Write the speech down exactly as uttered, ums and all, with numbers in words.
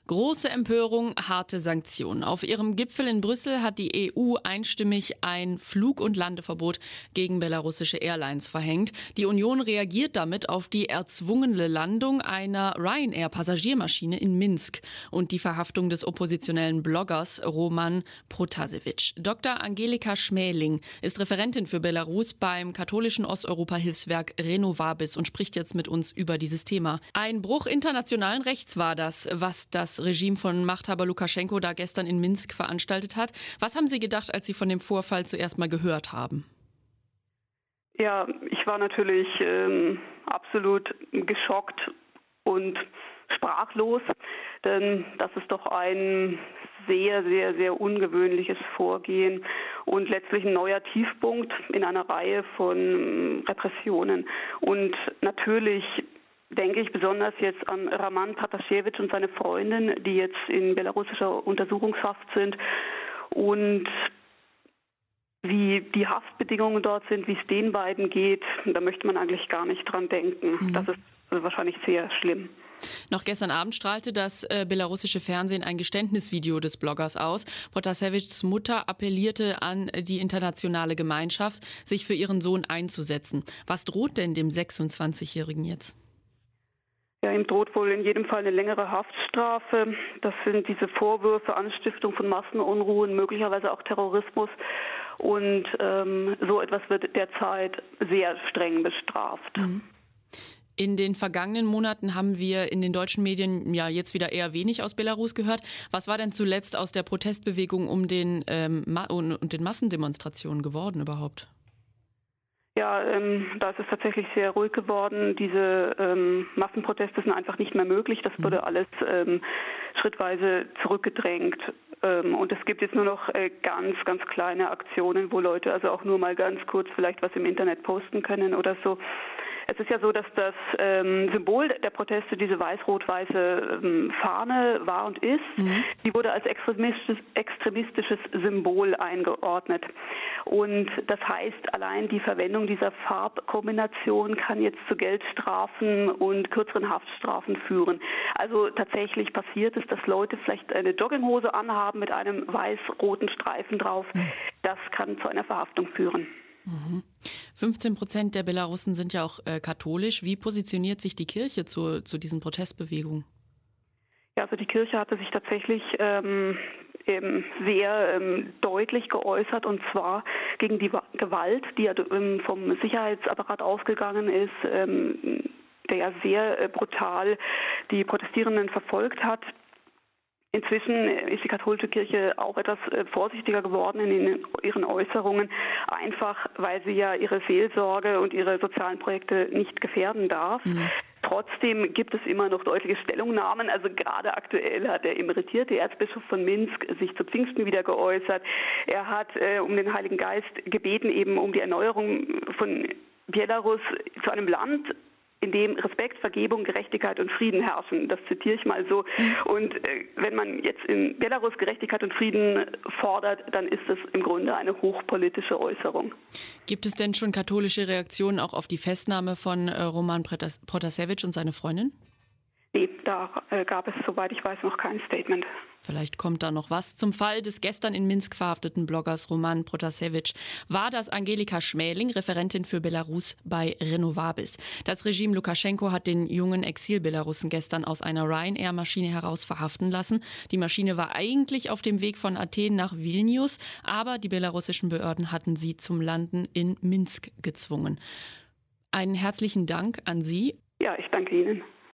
Große Empörung, harte Sanktionen. Auf ihrem Gipfel in Brüssel hat die E U einstimmig ein Flug- und Landeverbot gegen belarussische Airlines verhängt. Die Union reagiert damit auf die erzwungene Landung einer Ryanair-Passagiermaschine in Minsk und die Verhaftung des oppositionellen Bloggers Roman Protasevich. Doktor Angelika Schmäling ist Referentin für Belarus beim katholischen Osteuropa-Hilfswerk Renovabis und spricht jetzt mit uns über dieses Thema. Ein Bruch internationalen Rechts war das, was das Regime von Machthaber Lukaschenko da gestern in Minsk veranstaltet hat. Was haben Sie gedacht, als Sie von dem Vorfall zuerst mal gehört haben? Ja, ich war natürlich ähm, absolut geschockt und sprachlos, denn das ist doch ein sehr, sehr, sehr ungewöhnliches Vorgehen und letztlich ein neuer Tiefpunkt in einer Reihe von Repressionen. Und natürlich denke ich besonders jetzt an Roman Protasevich und seine Freundin, die jetzt in belarussischer Untersuchungshaft sind und wie die Haftbedingungen dort sind, wie es den beiden geht, da möchte man eigentlich gar nicht dran denken. Mhm. Das ist wahrscheinlich sehr schlimm. Noch gestern Abend strahlte das äh, belarussische Fernsehen ein Geständnisvideo des Bloggers aus. Protasevichs Mutter appellierte an die internationale Gemeinschaft, sich für ihren Sohn einzusetzen. Was droht denn dem sechsundzwanzigjährigen jetzt? Ja, ihm droht wohl in jedem Fall eine längere Haftstrafe. Das sind diese Vorwürfe, Anstiftung von Massenunruhen, möglicherweise auch Terrorismus. Und ähm, so etwas wird derzeit sehr streng bestraft. Mhm. In den vergangenen Monaten haben wir in den deutschen Medien ja jetzt wieder eher wenig aus Belarus gehört. Was war denn zuletzt aus der Protestbewegung um den, ähm, Ma- und den Massendemonstrationen geworden überhaupt? Ja, ähm, da ist es tatsächlich sehr ruhig geworden. Diese ähm, Massenproteste sind einfach nicht mehr möglich. Das wurde alles ähm, schrittweise zurückgedrängt. Ähm, und es gibt jetzt nur noch äh, ganz, ganz kleine Aktionen, wo Leute also auch nur mal ganz kurz vielleicht was im Internet posten können oder so. Es ist ja so, dass das ähm, Symbol der Proteste diese weiß-rot-weiße ähm, Fahne war und ist. Mhm. Die wurde als extremistisches, extremistisches Symbol eingeordnet. Und das heißt, allein die Verwendung dieser Farbkombination kann jetzt zu Geldstrafen und kürzeren Haftstrafen führen. Also tatsächlich passiert es, dass Leute vielleicht eine Jogginghose anhaben mit einem weiß-roten Streifen drauf. Mhm. Das kann zu einer Verhaftung führen. Mhm. fünfzehn Prozent der Belarussen sind ja auch äh, katholisch. Wie positioniert sich die Kirche zu, zu diesen Protestbewegungen? Ja, also die Kirche hatte sich tatsächlich ähm, eben sehr ähm, deutlich geäußert, und zwar gegen die Gewalt, die ja ähm, vom Sicherheitsapparat ausgegangen ist, ähm, der ja sehr äh, brutal die Protestierenden verfolgt hat. Inzwischen ist die katholische Kirche auch etwas vorsichtiger geworden in ihren Äußerungen, einfach weil sie ja ihre Seelsorge und ihre sozialen Projekte nicht gefährden darf. Mhm. Trotzdem gibt es immer noch deutliche Stellungnahmen. Also gerade aktuell hat der emeritierte Erzbischof von Minsk sich zu Pfingsten wieder geäußert. Er hat äh, um den Heiligen Geist gebeten, eben um die Erneuerung von Belarus zu einem Land, in dem Respekt, Vergebung, Gerechtigkeit und Frieden herrschen. Das zitiere ich mal so. Und äh, wenn man jetzt in Belarus Gerechtigkeit und Frieden fordert, dann ist das im Grunde eine hochpolitische Äußerung. Gibt es denn schon katholische Reaktionen auch auf die Festnahme von äh, Roman Protasevich und seine Freundin? Nee, da äh, gab es, soweit ich weiß, noch kein Statement. Vielleicht kommt da noch was. Zum Fall des gestern in Minsk verhafteten Bloggers Roman Protasevich war das Angelika Schmäling, Referentin für Belarus bei Renovabis. Das Regime Lukaschenko hat den jungen Exil-Belarussen gestern aus einer Ryanair-Maschine heraus verhaften lassen. Die Maschine war eigentlich auf dem Weg von Athen nach Vilnius, aber die belarussischen Behörden hatten sie zum Landen in Minsk gezwungen. Einen herzlichen Dank an Sie. Ja, ich danke Ihnen.